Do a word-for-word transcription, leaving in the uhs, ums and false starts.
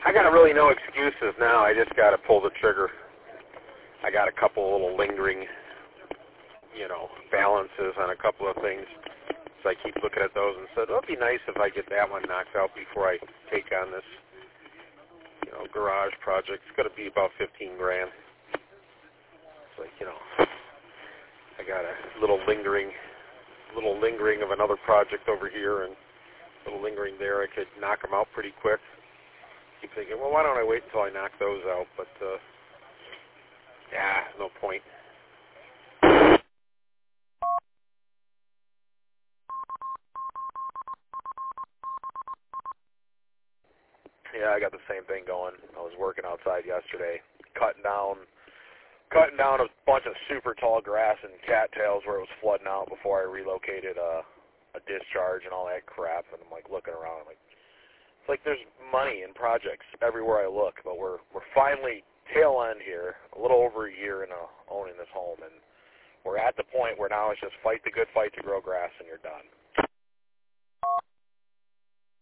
I got really no excuses now. I just got to pull the trigger. I got a couple little lingering, you know, balances on a couple of things. So I keep looking at those and said, well, it'd be nice if I get that one knocked out before I take on this, you know, garage project. It's going to be about fifteen grand. It's like, you know, I got a little lingering, little lingering of another project over here and a little lingering there. I could knock them out pretty quick. Keep thinking, well, why don't I wait until I knock those out? But, uh, yeah, no point. Yeah, I got the same thing going. I was working outside yesterday, cutting down cutting down a bunch of super tall grass and cattails where it was flooding out before I relocated a, a discharge and all that crap. And I'm like looking around, I'm like, it's like there's money in projects everywhere I look, but we're we're finally tail end here, a little over a year into owning this home, and we're at the point where now it's just fight the good fight to grow grass and you're done.